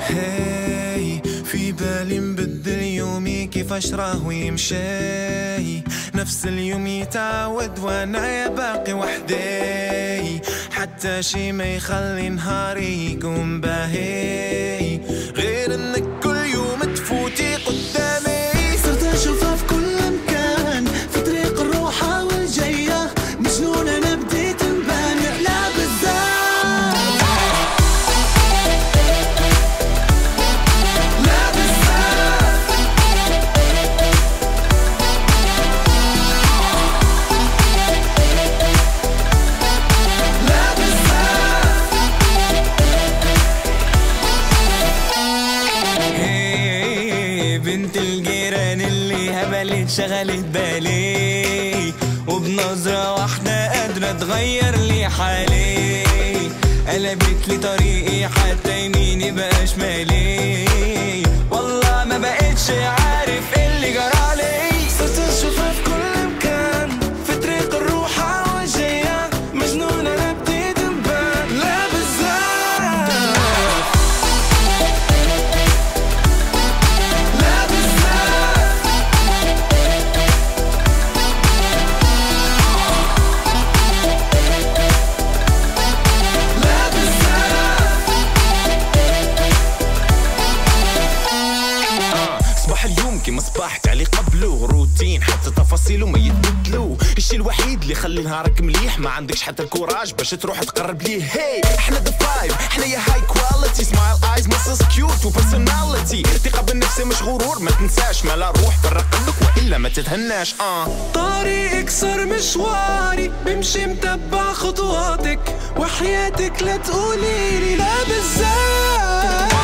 هاي في بالي مبدل يومي كيفاش راهو يمشي، نفس اليوم يتعود وانا يا باقي وحدي، حتى شي ما يخلي نهاري يقوم باهي، غير انك كل يوم تفوتي قدامي. صرت اشوفها في كل مكان، في طريق الروحة والجاية، مجنون انا بديت نبان لا بالذات، لا بالذات، لا بالذات. هي بنت الجيران اللي هبلت شغلت بالي، وبنظرة واحدة قادرة تغير لي حالي، قلبت لي طريقي حتى يميني بقى شمالي، والله ما بقتش عارف ايه اللي جرالي. صرت اشوفها في كل مكان، في طريق الروحة والجاية، مجنون انا بديت نبان لا بالذات، لا بالذات، لا بالذات. صباح اليوم كيما صباح تعلي قبله، روتين حتى تفاصيله ما يتبدلو، الشي الوحيد اللي يخلي نهارك مليح ما عندكش حتى الكوراج باش تروح تقرب ليه. هي احنا ذا فايف، احنا يا هاي كواليتي، سمايل ايز مسلز كيوت وبرسوناليتي، ثقة بالنفس مش غرور، ما تنساش ما لا روح فرق قلبك والا ما تتهناش. طريقك صار مشواري، بمشي متبع خطواتك، وحياتك لا تقوليلي لا بالذات.